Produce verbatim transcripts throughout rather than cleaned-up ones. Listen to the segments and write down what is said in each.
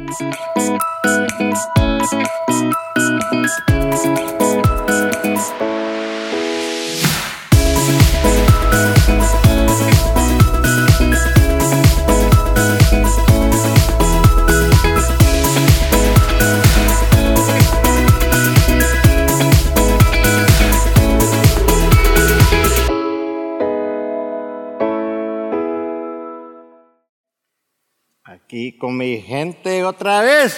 Aquí con mi gente otra vez.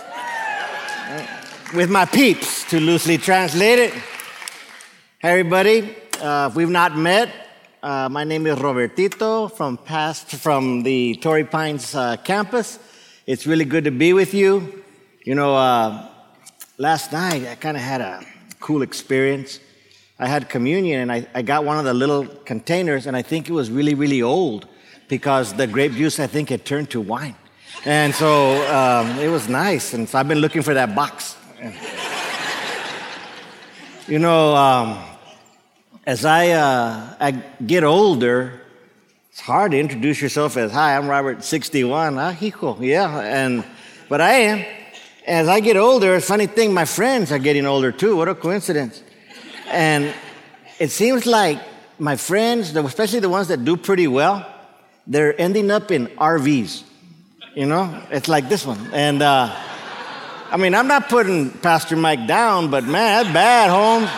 With my peeps, to loosely translate it. Hey everybody, uh, if we've not met, uh, my name is Robertito from past from the Torrey Pines uh, campus. It's really good to be with you. You know, uh, last night I kind of had a cool experience. I had communion and I, I got one of the little containers and I think it was really, really old, because the grape juice, I think, had turned to wine. And so um, it was nice. And so I've been looking for that box. You know, um, as I, uh, I get older, it's hard to introduce yourself as, hi, I'm Robert, sixty-one. Ah, hijo, yeah. And, but I am. As I get older, a funny thing, my friends are getting older too. What a coincidence. And it seems like my friends, especially the ones that do pretty well, they're ending up in R Vs, you know? It's like this one. And, uh, I mean, I'm not putting Pastor Mike down, but man, that's bad, Holmes.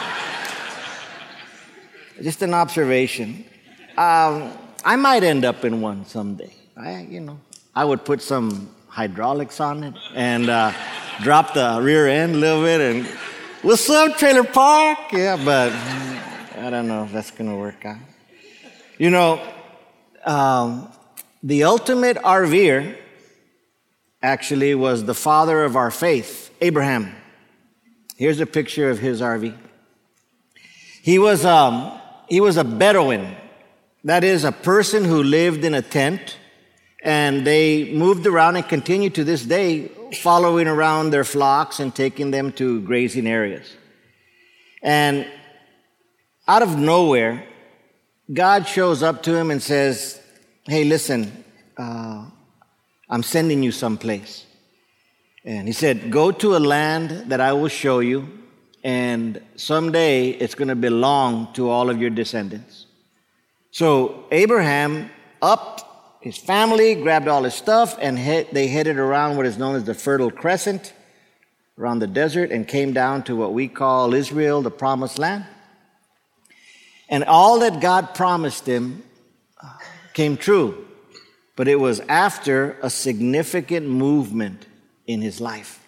Just an observation. Um, I might end up in one someday. I, you know, I would put some hydraulics on it and uh, drop the rear end a little bit and, what's up, trailer park? Yeah, but I don't know if that's going to work out. You know, Um, the ultimate RVer actually was the father of our faith, Abraham. Here's a picture of his R V. He was, um, he was a Bedouin. That is, a person who lived in a tent, and they moved around and continue to this day, following around their flocks and taking them to grazing areas. And out of nowhere, God shows up to him and says, hey, listen, uh, I'm sending you someplace. And he said, go to a land that I will show you, and someday it's going to belong to all of your descendants. So Abraham upped his family, grabbed all his stuff, and he- they headed around what is known as the Fertile Crescent, around the desert, and came down to what we call Israel, the Promised Land. And all that God promised him came true, but it was after a significant movement in his life.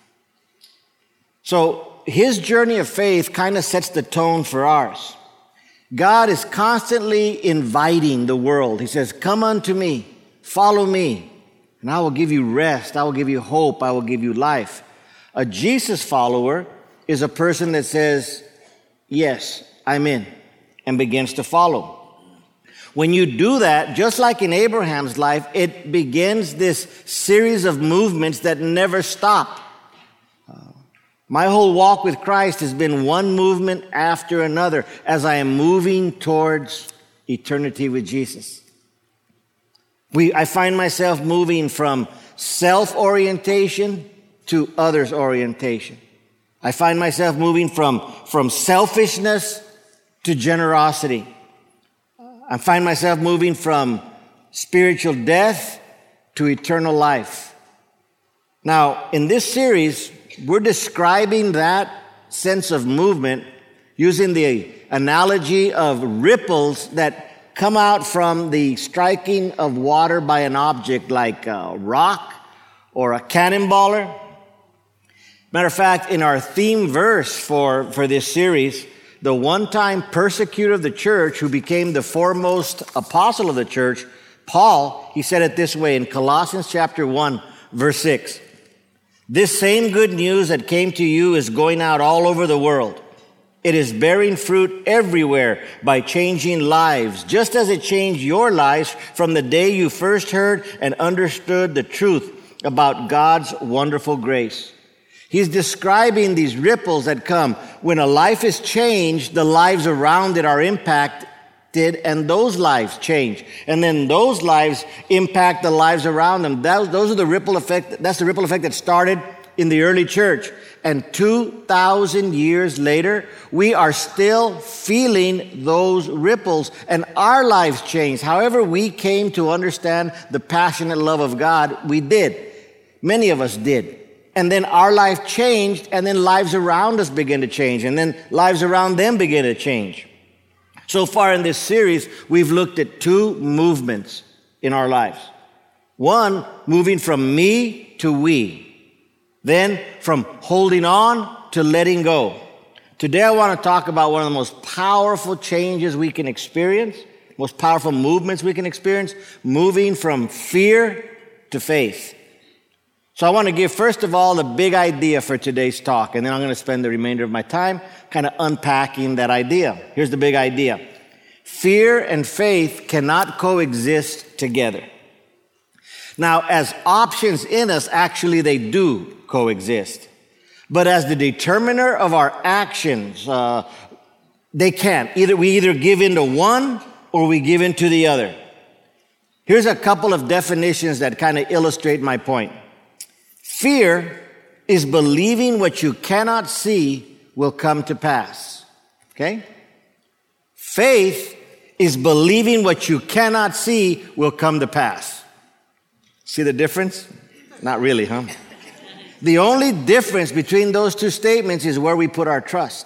So his journey of faith kind of sets the tone for ours. God is constantly inviting the world. He says, come unto me, follow me, and I will give you rest, I will give you hope, I will give you life. A Jesus follower is a person that says, yes, I'm in, and begins to follow. When you do that, just like in Abraham's life, it begins this series of movements that never stop. Uh, my whole walk with Christ has been one movement after another as I am moving towards eternity with Jesus. We, I find myself moving from self-orientation to others' orientation. I find myself moving from, from selfishness to generosity. I find myself moving from spiritual death to eternal life. Now, in this series, we're describing that sense of movement using the analogy of ripples that come out from the striking of water by an object like a rock or a cannonballer. Matter of fact, in our theme verse for, for this series, the one-time persecutor of the church who became the foremost apostle of the church, Paul, he said it this way in Colossians chapter one, verse six. This same good news that came to you is going out all over the world. It is bearing fruit everywhere by changing lives, just as it changed your lives from the day you first heard and understood the truth about God's wonderful grace. He's describing these ripples that come when a life is changed, the lives around it are impacted and those lives change. And then those lives impact the lives around them. That, those are the ripple effect. That's the ripple effect that started in the early church. And two thousand years later, we are still feeling those ripples, and our lives changed. However we came to understand the passionate love of God, we did. Many of us did. And then our life changed, and then lives around us began to change, and then lives around them began to change. So far in this series, we've looked at two movements in our lives. One, moving from me to we. Then from holding on to letting go. Today I want to talk about one of the most powerful changes we can experience, most powerful movements we can experience, moving from fear to faith. So I want to give, first of all, the big idea for today's talk, and then I'm going to spend the remainder of my time kind of unpacking that idea. Here's the big idea. Fear and faith cannot coexist together. Now, as options in us, actually they do coexist. But as the determiner of our actions, uh, they can't. Either we either give into one or we give into the other. Here's a couple of definitions that kind of illustrate my point. Fear is believing what you cannot see will come to pass. Okay? Faith is believing what you cannot see will come to pass. See the difference? Not really, huh? The only difference between those two statements is where we put our trust.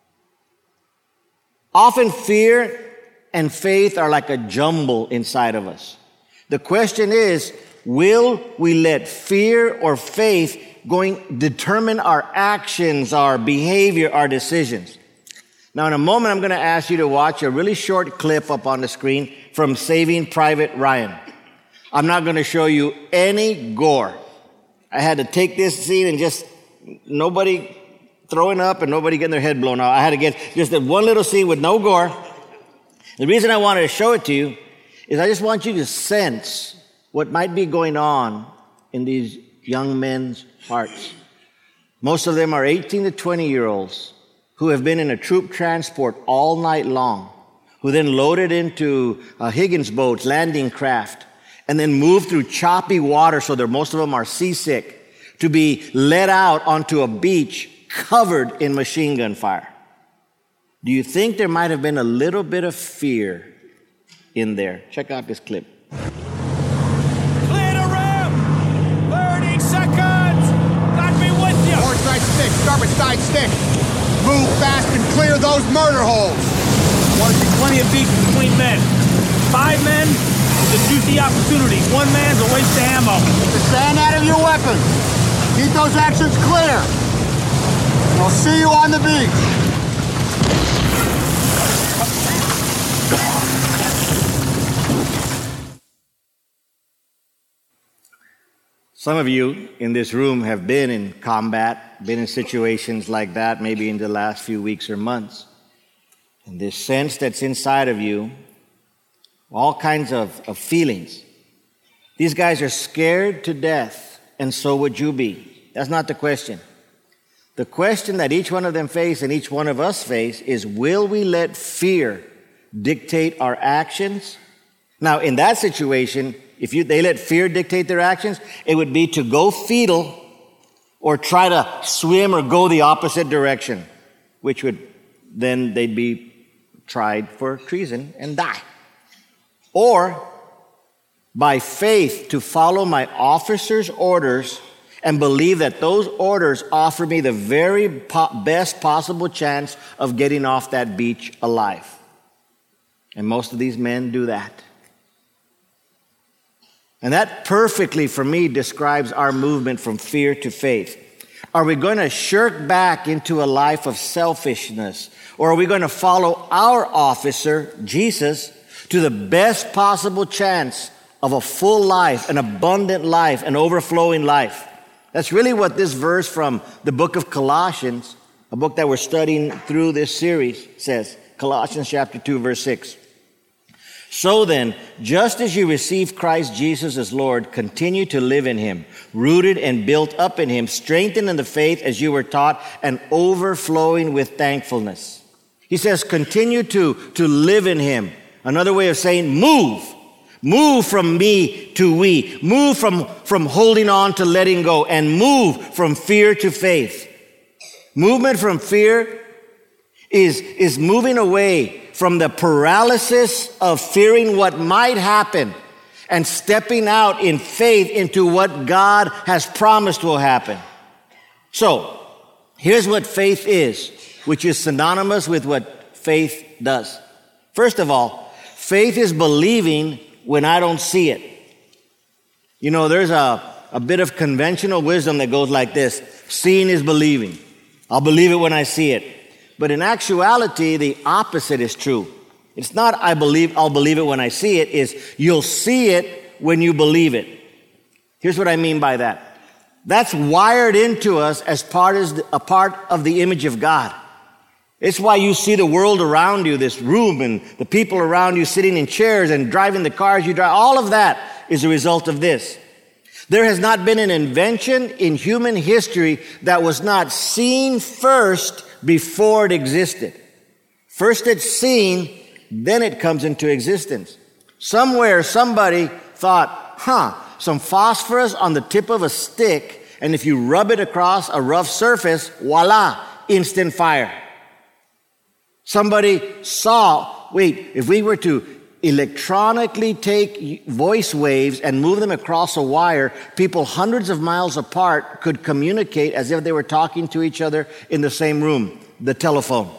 Often fear and faith are like a jumble inside of us. The question is, will we let fear or faith going determine our actions, our behavior, our decisions? Now, in a moment, I'm going to ask you to watch a really short clip up on the screen from Saving Private Ryan. I'm not going to show you any gore. I had to take this scene and just nobody throwing up and nobody getting their head blown out. I had to get just that one little scene with no gore. The reason I wanted to show it to you is I just want you to sense what might be going on in these young men's hearts. Most of them are eighteen to twenty year olds who have been in a troop transport all night long, who then loaded into uh, Higgins boats, landing craft, and then moved through choppy water so that most of them are seasick to be let out onto a beach covered in machine gun fire. Do you think there might have been a little bit of fear in there? Check out this clip. Clear the rim! thirty seconds! Got me with you! Port side stick, starboard side stick. Move fast and clear those murder holes. Want to see plenty of beats between men. Five men is a juicy opportunity. One man's a waste of ammo. Get the sand out of your weapons. Keep those actions clear. I'll see you on the beach. Some of you in this room have been in combat, been in situations like that, maybe in the last few weeks or months. And this sense that's inside of you, all kinds of, of feelings. These guys are scared to death, and so would you be. That's not the question. The question that each one of them face and each one of us face is, will we let fear dictate our actions? Now, in that situation, if you, they let fear dictate their actions, it would be to go fetal or try to swim or go the opposite direction, which would then they'd be tried for treason and die. Or by faith to follow my officer's orders and believe that those orders offer me the very po- best possible chance of getting off that beach alive. And most of these men do that. And that perfectly, for me, describes our movement from fear to faith. Are we going to shirk back into a life of selfishness? Or are we going to follow our officer, Jesus, to the best possible chance of a full life, an abundant life, an overflowing life? That's really what this verse from the book of Colossians, a book that we're studying through this series, says. Colossians chapter two, verse six. So then, just as you received Christ Jesus as Lord, continue to live in him, rooted and built up in him, strengthened in the faith as you were taught, and overflowing with thankfulness. He says, continue to, to live in him. Another way of saying move. Move from me to we. Move from, from holding on to letting go, and move from fear to faith. Movement from fear is, is moving away from the paralysis of fearing what might happen and stepping out in faith into what God has promised will happen. So, here's what faith is, which is synonymous with what faith does. First of all, faith is believing when I don't see it. You know, there's a, a bit of conventional wisdom that goes like this. Seeing is believing. I'll believe it when I see it. But in actuality, the opposite is true. It's not I believe, I'll believe it when I see it. It's you'll see it when you believe it. Here's what I mean by that. That's wired into us as part as a part of the image of God. It's why you see the world around you, this room, and the people around you sitting in chairs and driving the cars you drive. All of that is a result of this. There has not been an invention in human history that was not seen first before it existed. First it's seen, then it comes into existence. Somewhere somebody thought, huh, some phosphorus on the tip of a stick, and if you rub it across a rough surface, voila, instant fire. Somebody saw, wait, if we were to electronically take voice waves and move them across a wire, people hundreds of miles apart could communicate as if they were talking to each other in the same room, the telephone.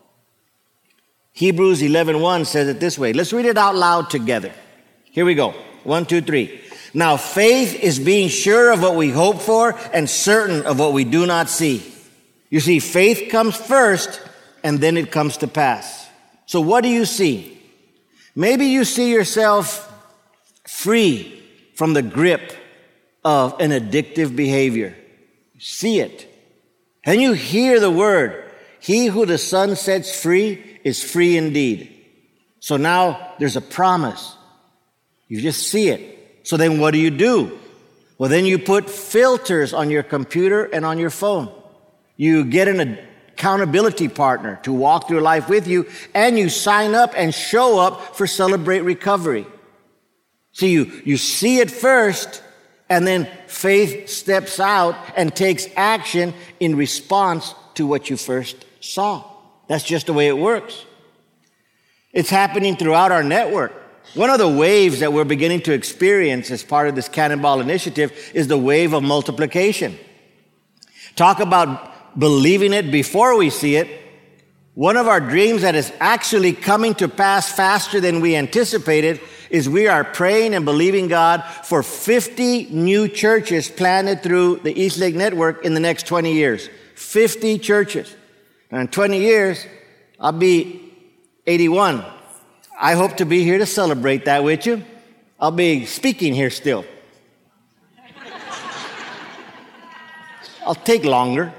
Hebrews eleven one says it this way. Let's read it out loud together. Here we go. One, two, three. Now faith is being sure of what we hope for and certain of what we do not see. You see, faith comes first, and then it comes to pass. So what do you see? Maybe you see yourself free from the grip of an addictive behavior. You see it. And you hear the word, he who the Son sets free is free indeed. So now there's a promise. You just see it. So then what do you do? Well, then you put filters on your computer and on your phone. You get an accountability partner to walk through life with you, and you sign up and show up for Celebrate Recovery. So you, you see it first, and then faith steps out and takes action in response to what you first saw. That's just the way it works. It's happening throughout our network. One of the waves that we're beginning to experience as part of this Cannonball Initiative is the wave of multiplication. Talk about believing it before we see it. One of our dreams that is actually coming to pass faster than we anticipated is we are praying and believing God for fifty new churches planted through the East Lake Network in the next twenty years. fifty churches. And in twenty years, I'll be eighty-one. I hope to be here to celebrate that with you. I'll be speaking here still. I'll take longer.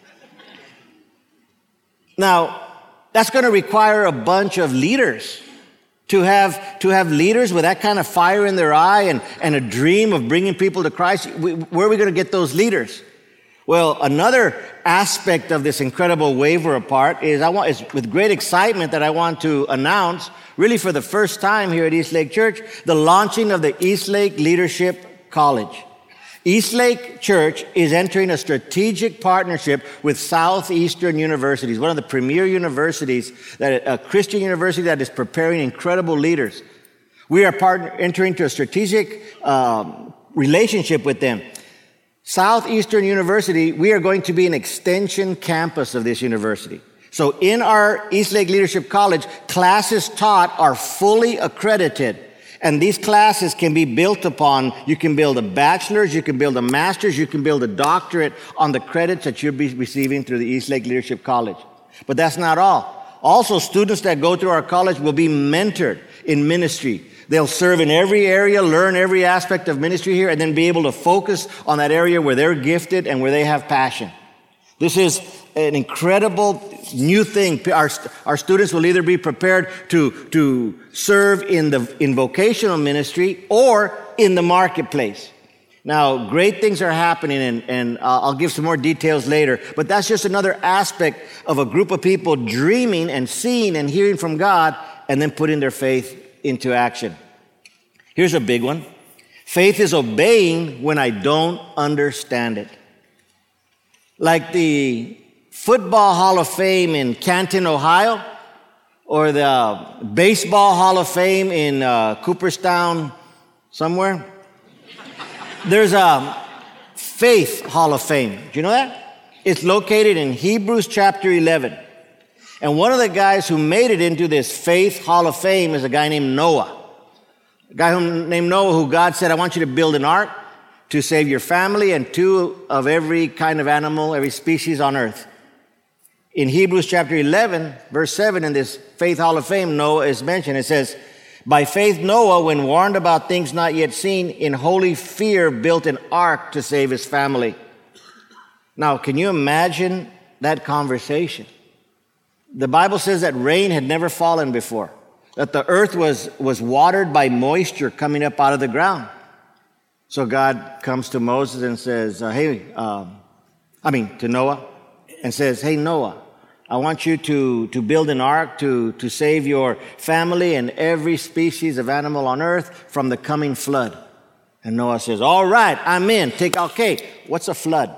Now, that's going to require a bunch of leaders. To have, to have leaders with that kind of fire in their eye and, and a dream of bringing people to Christ, we, where are we going to get those leaders? Well, another aspect of this incredible wave we're a part is I want, is with great excitement that I want to announce, really for the first time here at East Lake Church, the launching of the East Lake Leadership College. East Lake Church is entering a strategic partnership with Southeastern Universities, one of the premier universities, that a Christian university that is preparing incredible leaders. We are partner, entering into a strategic um, relationship with them. Southeastern University, we are going to be an extension campus of this university. So in our East Lake Leadership College, classes taught are fully accredited. And these classes can be built upon, you can build a bachelor's, you can build a master's, you can build a doctorate on the credits that you'll be receiving through the East Lake Leadership College. But that's not all. Also, students that go through our college will be mentored in ministry. They'll serve in every area, learn every aspect of ministry here, and then be able to focus on that area where they're gifted and where they have passion. This is an incredible new thing. Our, our students will either be prepared to, to serve in the in vocational ministry or in the marketplace. Now, great things are happening, and, and I'll give some more details later, but that's just another aspect of a group of people dreaming and seeing and hearing from God and then putting their faith into action. Here's a big one. Faith is obeying when I don't understand it. Like the Football Hall of Fame in Canton, Ohio, or the Baseball Hall of Fame in uh, Cooperstown somewhere. There's a Faith Hall of Fame. Do you know that? It's located in Hebrews chapter eleven. And one of the guys who made it into this Faith Hall of Fame is a guy named Noah. A guy who, named Noah who God said, I want you to build an ark to save your family and two of every kind of animal, every species on earth. In Hebrews chapter eleven, verse seven, in this Faith Hall of Fame, Noah is mentioned. It says, by faith Noah, when warned about things not yet seen, in holy fear built an ark to save his family. Now, can you imagine that conversation? The Bible says that rain had never fallen before, that the earth was, was watered by moisture coming up out of the ground. So God comes to Moses and says, uh, hey, um, I mean, to Noah, and says, hey, Noah, I want you to, to build an ark to, to save your family and every species of animal on earth from the coming flood. And Noah says, all right, I'm in. Take, okay, what's a flood?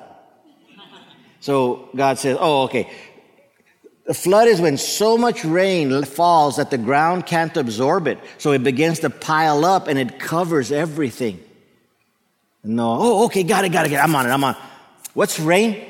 So God says, oh, okay. The flood is when so much rain falls that the ground can't absorb it. So it begins to pile up and it covers everything. And Noah, oh, okay, got it, got it, got it. I'm on it, I'm on it. What's rain?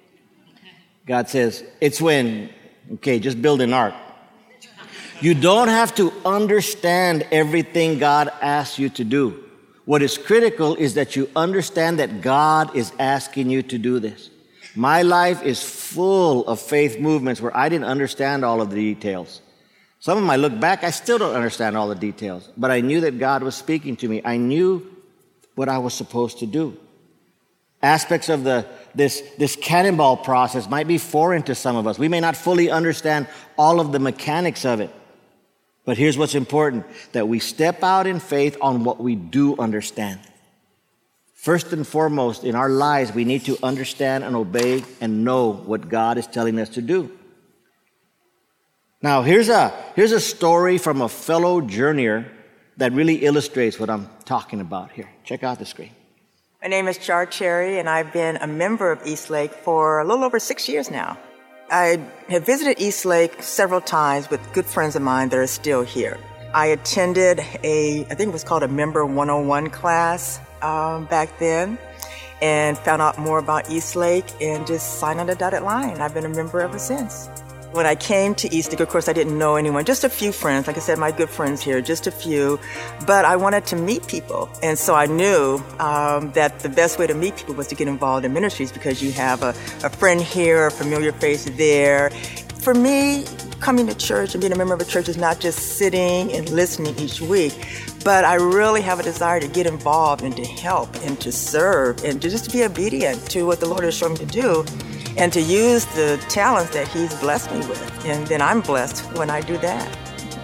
God says, it's when, okay, just build an ark. You don't have to understand everything God asks you to do. What is critical is that you understand that God is asking you to do this. My life is full of faith movements where I didn't understand all of the details. Some of them I look back, I still don't understand all the details. But I knew that God was speaking to me. I knew what I was supposed to do. Aspects of the this, this cannonball process might be foreign to some of us. We may not fully understand all of the mechanics of it. But here's what's important, that we step out in faith on what we do understand. First and foremost, in our lives, we need to understand and obey and know what God is telling us to do. Now, here's a, here's a story from a fellow journeyer that really illustrates what I'm talking about here. Check out the screen. My name is Char Cherry, and I've been a member of Eastlake for a little over six years now. I have visited Eastlake several times with good friends of mine that are still here. I attended a, I think it was called a Member one oh one class um, back then, and found out more about Eastlake and just signed on the dotted line. I've been a member ever since. When I came to Eastlake, of course, I didn't know anyone, just a few friends. Like I said, my good friends here, just a few. But I wanted to meet people. And so I knew um, that the best way to meet people was to get involved in ministries, because you have a, a friend here, a familiar face there. For me, coming to church and being a member of a church is not just sitting and listening each week, but I really have a desire to get involved and to help and to serve and to just be obedient to what the Lord has shown me to do, and to use the talents that He's blessed me with. And then I'm blessed when I do that.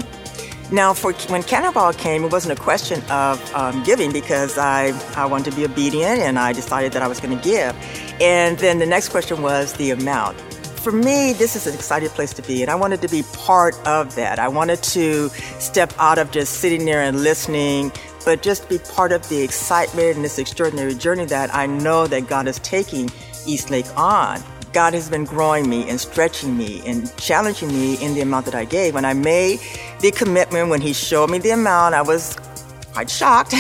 Now, for when Cannonball came, it wasn't a question of um, giving, because I, I wanted to be obedient and I decided that I was going to give. And then the next question was the amount. For me, this is an exciting place to be, and I wanted to be part of that. I wanted to step out of just sitting there and listening, but just be part of the excitement and this extraordinary journey that I know that God is taking Eastlake on. God has been growing me and stretching me and challenging me in the amount that I gave. When I made the commitment, when He showed me the amount, I was quite shocked,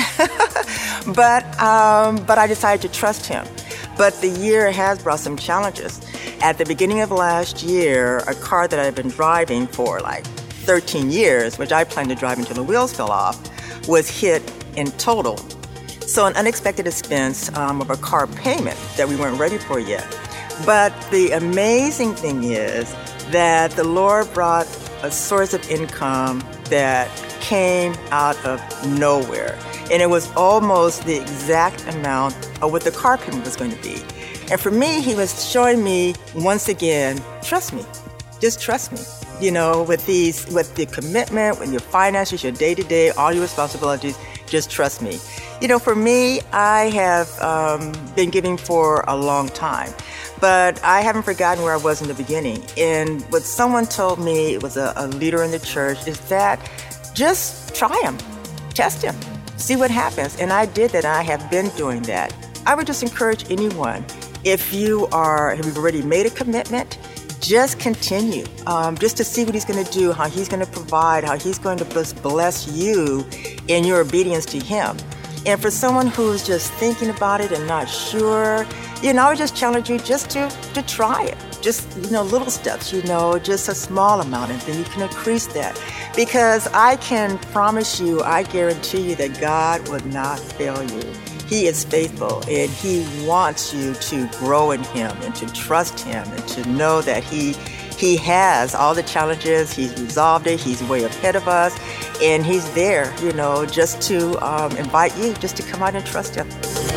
but um, but I decided to trust Him. But the year has brought some challenges. At the beginning of last year, a car that I've been driving for like thirteen years, which I planned to drive until the wheels fell off, was hit and totaled. So an unexpected expense um, of a car payment that we weren't ready for yet. But the amazing thing is that the Lord brought a source of income that came out of nowhere. And it was almost the exact amount of what the car payment was going to be. And for me, He was showing me once again, trust me, just trust me. You know, with these, with the commitment, with your finances, your day-to-day, all your responsibilities, just trust me. You know, for me, I have um, been giving for a long time, but I haven't forgotten where I was in the beginning. And what someone told me, it was a, a leader in the church, is that just try him, test him, see what happens. And I did that, and I have been doing that. I would just encourage anyone, if you are, have already made a commitment, just continue, um, just to see what he's going to do, how he's going to provide, how he's going to bless you in your obedience to him. And for someone who's just thinking about it and not sure, you know, I would just challenge you just to, to try it. Just, you know, little steps, you know, just a small amount, and then you can increase that. Because I can promise you, I guarantee you that God would not fail you. He is faithful, and he wants you to grow in him and to trust him and to know that he he has all the challenges. He's resolved it. He's way ahead of us, and he's there, you know, just to um, invite you just to come out and trust him.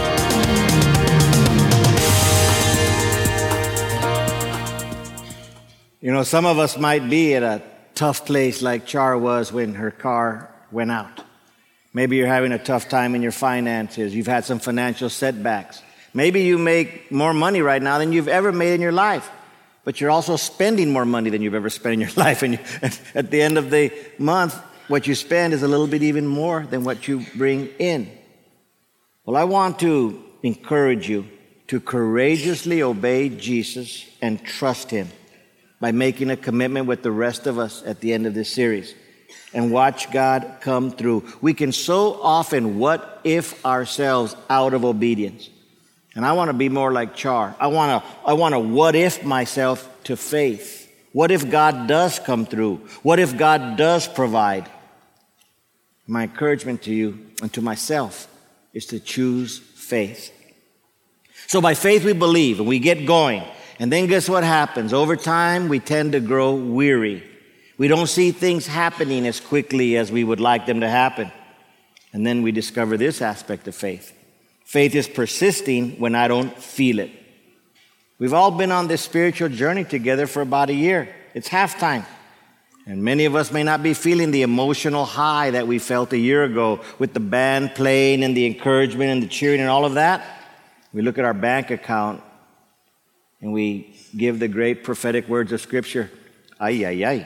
You know, some of us might be at a tough place like Char was when her car went out. Maybe you're having a tough time in your finances. You've had some financial setbacks. Maybe you make more money right now than you've ever made in your life, but you're also spending more money than you've ever spent in your life. And you, at the end of the month, what you spend is a little bit even more than what you bring in. Well, I want to encourage you to courageously obey Jesus and trust him by making a commitment with the rest of us at the end of this series. And watch God come through. We can so often what if ourselves out of obedience. And I want to be more like Char. I want to I want to what if myself to faith. What if God does come through? What if God does provide? My encouragement to you and to myself is to choose faith. So by faith we believe and we get going. And then guess what happens? Over time we tend to grow weary. We don't see things happening as quickly as we would like them to happen. And then we discover this aspect of faith. Faith is persisting when I don't feel it. We've all been on this spiritual journey together for about a year. It's halftime. And many of us may not be feeling the emotional high that we felt a year ago with the band playing and the encouragement and the cheering and all of that. We look at our bank account and we give the great prophetic words of Scripture. Ay, ay, ay.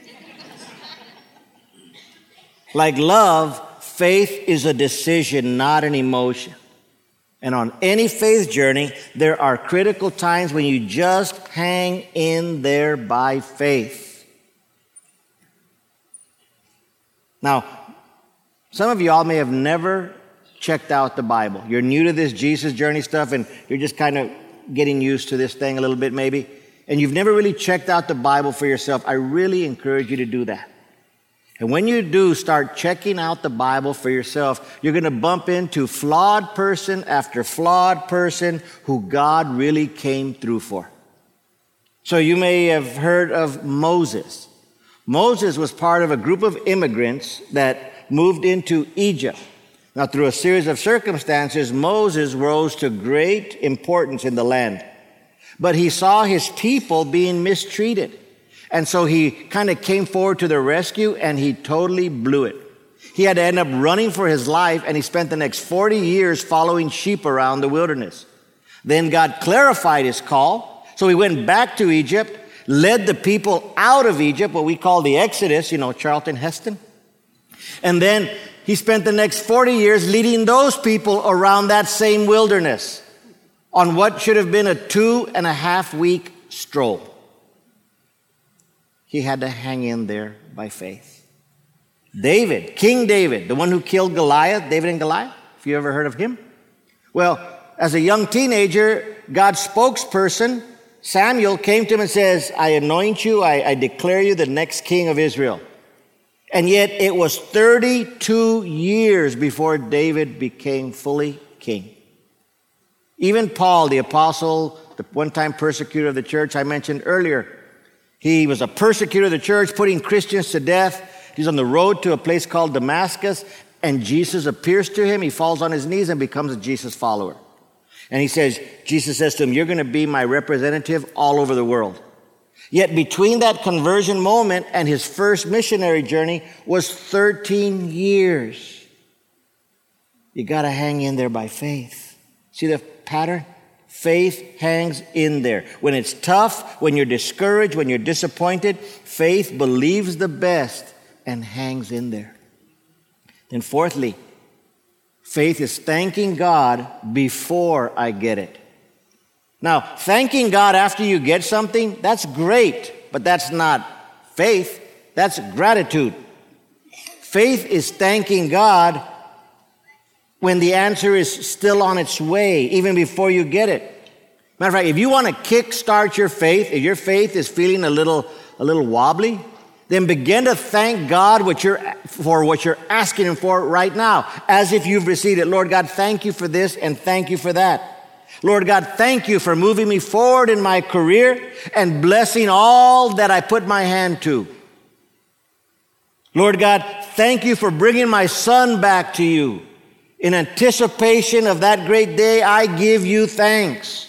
Like love, faith is a decision, not an emotion. And on any faith journey, there are critical times when you just hang in there by faith. Now, some of y'all may have never checked out the Bible. You're new to this Jesus journey stuff, and you're just kind of getting used to this thing a little bit maybe. And you've never really checked out the Bible for yourself. I really encourage you to do that. And when you do start checking out the Bible for yourself, you're going to bump into flawed person after flawed person who God really came through for. So you may have heard of Moses. Moses was part of a group of immigrants that moved into Egypt. Now, through a series of circumstances, Moses rose to great importance in the land. But he saw his people being mistreated. And so he kind of came forward to their rescue, and he totally blew it. He had to end up running for his life, and he spent the next forty years following sheep around the wilderness. Then God clarified his call, so he went back to Egypt, led the people out of Egypt, what we call the Exodus, you know, Charlton Heston. And then he spent the next forty years leading those people around that same wilderness on what should have been a two and a half week stroll. He had to hang in there by faith. David, King David, the one who killed Goliath, David and Goliath, if you ever heard of him. Well, as a young teenager, God's spokesperson, Samuel, came to him and says, I anoint you, I, I declare you the next king of Israel. And yet it was thirty-two years before David became fully king. Even Paul, the apostle, the one-time persecutor of the church I mentioned earlier, he was a persecutor of the church, putting Christians to death. He's on the road to a place called Damascus, and Jesus appears to him. He falls on his knees and becomes a Jesus follower. And he says, Jesus says to him, you're going to be my representative all over the world. Yet between that conversion moment and his first missionary journey was thirteen years. You got to hang in there by faith. See the pattern? Faith hangs in there. When it's tough, when you're discouraged, when you're disappointed, faith believes the best and hangs in there. And fourthly, faith is thanking God before I get it. Now, thanking God after you get something, that's great, but that's not faith. That's gratitude. Faith is thanking God when the answer is still on its way, even before you get it. Matter of fact, if you want to kickstart your faith, if your faith is feeling a little, a little wobbly, then begin to thank God what you're, for what you're asking Him for right now, as if you've received it. Lord God, thank you for this and thank you for that. Lord God, thank you for moving me forward in my career and blessing all that I put my hand to. Lord God, thank you for bringing my son back to you. In anticipation of that great day, I give you thanks.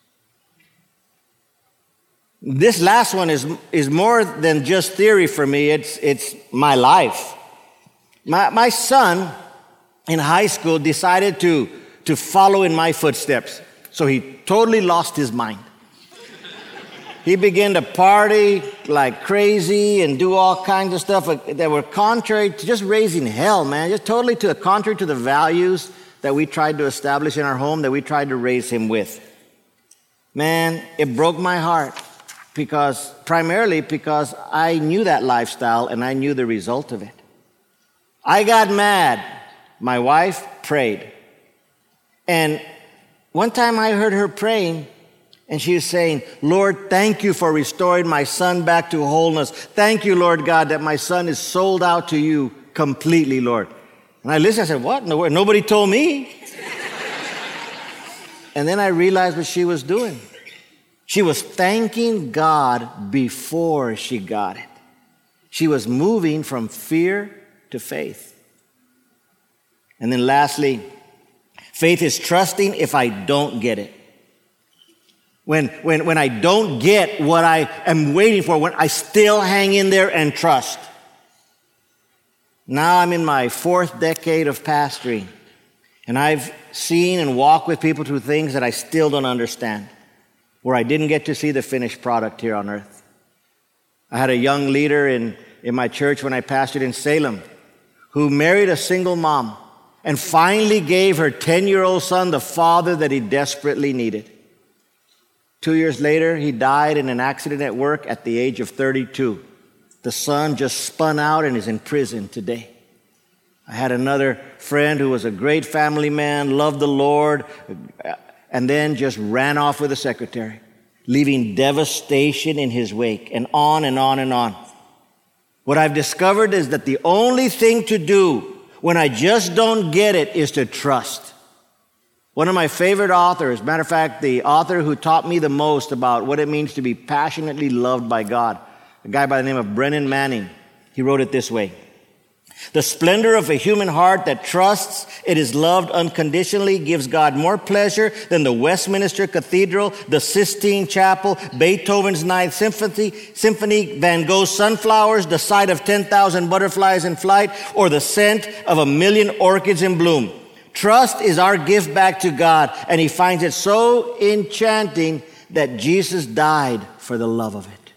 This last one is, is more than just theory for me. It's, it's my life. My, my son in high school decided to, to follow in my footsteps. So he totally lost his mind. He began to party like crazy and do all kinds of stuff that were contrary to just raising hell, man. Just totally to the contrary to the values that we tried to establish in our home, that we tried to raise him with. Man, it broke my heart because, primarily because I knew that lifestyle and I knew the result of it. I got mad. My wife prayed. And one time I heard her praying, and she was saying, Lord, thank you for restoring my son back to wholeness. Thank you, Lord God, that my son is sold out to you completely, Lord. And I listened, I said, what? No, nobody told me. And then I realized what she was doing. She was thanking God before she got it. She was moving from fear to faith. And then lastly, faith is trusting if I don't get it. When, when, when I don't get what I am waiting for, when I still hang in there and trust. Now I'm in my fourth decade of pastoring, and I've seen and walked with people through things that I still don't understand, where I didn't get to see the finished product here on earth. I had a young leader in, in my church when I pastored in Salem who married a single mom and finally gave her ten-year-old son the father that he desperately needed. Two years later, he died in an accident at work at the age of thirty-two. The son just spun out and is in prison today. I had another friend who was a great family man, loved the Lord, and then just ran off with a secretary, leaving devastation in his wake, and on and on and on. What I've discovered is that the only thing to do when I just don't get it is to trust. One of my favorite authors, matter of fact, the author who taught me the most about what it means to be passionately loved by God, a guy by the name of Brennan Manning, he wrote it this way. The splendor of a human heart that trusts it is loved unconditionally gives God more pleasure than the Westminster Cathedral, the Sistine Chapel, Beethoven's Ninth Symphony, Symphony, Van Gogh's sunflowers, the sight of ten thousand butterflies in flight, or the scent of a million orchids in bloom. Trust is our gift back to God, and He finds it so enchanting that Jesus died for the love of it.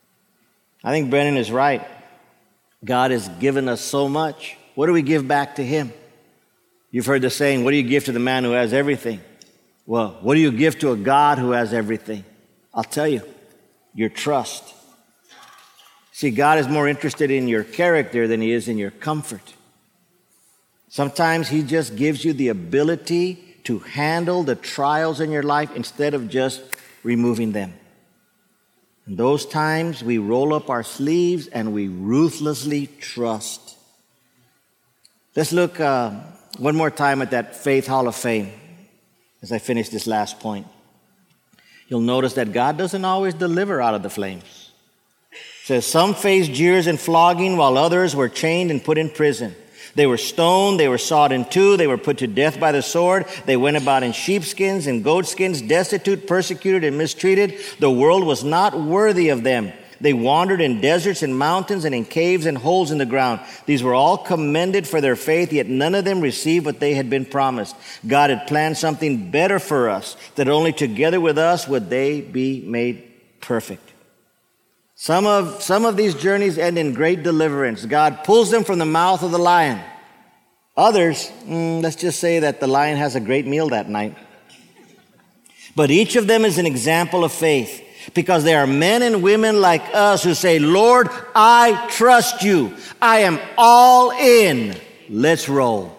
I think Brennan is right. God has given us so much. What do we give back to Him? You've heard the saying, what do you give to the man who has everything? Well, what do you give to a God who has everything? I'll tell you, your trust. See, God is more interested in your character than He is in your comfort. Sometimes He just gives you the ability to handle the trials in your life instead of just removing them. In those times, we roll up our sleeves and we ruthlessly trust. Let's look uh, one more time at that Faith Hall of Fame as I finish this last point. You'll notice that God doesn't always deliver out of the flames. It says, some faced jeers and flogging while others were chained and put in prison. They were stoned, they were sawed in two, they were put to death by the sword. They went about in sheepskins and goatskins, destitute, persecuted, and mistreated. The world was not worthy of them. They wandered in deserts and mountains and in caves and holes in the ground. These were all commended for their faith, yet none of them received what they had been promised. God had planned something better for us, that only together with us would they be made perfect. Some of, some of these journeys end in great deliverance. God pulls them from the mouth of the lion. Others, mm, let's just say that the lion has a great meal that night. But each of them is an example of faith, because there are men and women like us who say, Lord, I trust you. I am all in. Let's roll.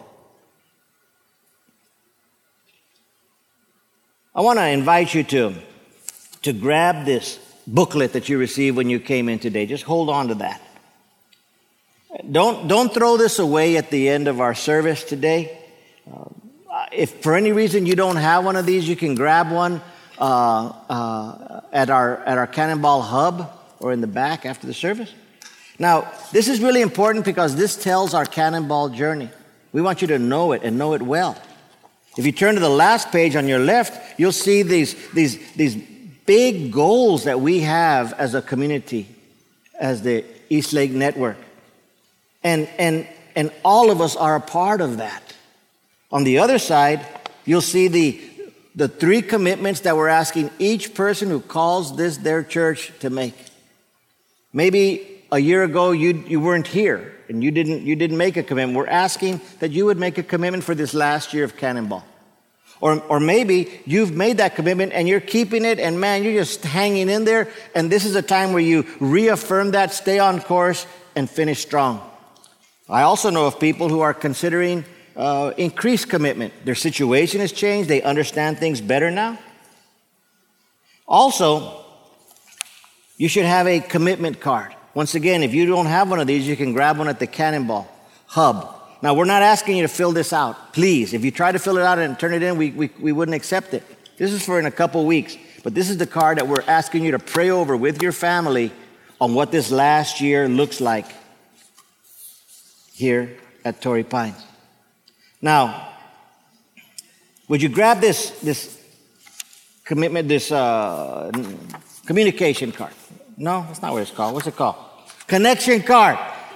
I want to invite you to, to grab this booklet that you received when you came in today. Just hold on to that. Don't, don't throw this away at the end of our service today. Uh, if for any reason you don't have one of these, you can grab one uh, uh, at our at our Cannonball Hub or in the back after the service. Now, this is really important because this tells our Cannonball journey. We want you to know it and know it well. If you turn to the last page on your left, you'll see these, these, these big goals that we have as a community, as the Eastlake Network. And, and, and all of us are a part of that. On the other side, you'll see the, the three commitments that we're asking each person who calls this their church to make. Maybe a year ago you, you weren't here and you didn't, you didn't make a commitment. We're asking that you would make a commitment for this last year of Cannonball. Or, or maybe you've made that commitment and you're keeping it, and man, you're just hanging in there, and this is a time where you reaffirm that, stay on course, and finish strong. I also know of people who are considering uh, increased commitment. Their situation has changed. They understand things better now. Also, you should have a commitment card. Once again, if you don't have one of these, you can grab one at the Cannonball Hub. Now, we're not asking you to fill this out. Please, if you try to fill it out and turn it in, we, we, we wouldn't accept it. This is for in a couple weeks. But this is the card that we're asking you to pray over with your family on what this last year looks like here at Torrey Pines. Now, would you grab this, this commitment, this uh, communication card? No, that's not what it's called. What's it called? Connection card.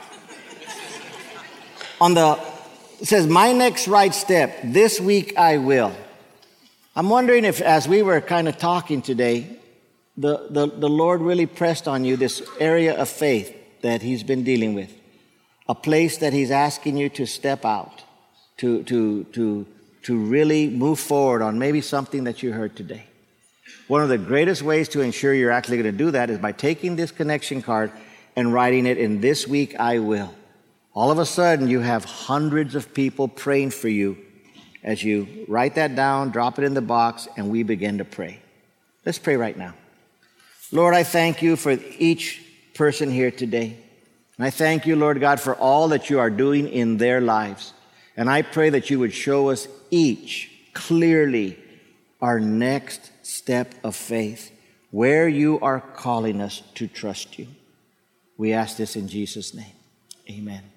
On the, it says, my next right step, this week I will. I'm wondering if, as we were kind of talking today, the, the, the Lord really pressed on you this area of faith that He's been dealing with. A place that He's asking you to step out, to, to, to, to really move forward on maybe something that you heard today. One of the greatest ways to ensure you're actually going to do that is by taking this connection card and writing it in this week I will. All of a sudden, you have hundreds of people praying for you as you write that down, drop it in the box, and we begin to pray. Let's pray right now. Lord, I thank you for each person here today. And I thank you, Lord God, for all that you are doing in their lives. And I pray that you would show us each clearly our next step of faith, where you are calling us to trust you. We ask this in Jesus' name. Amen.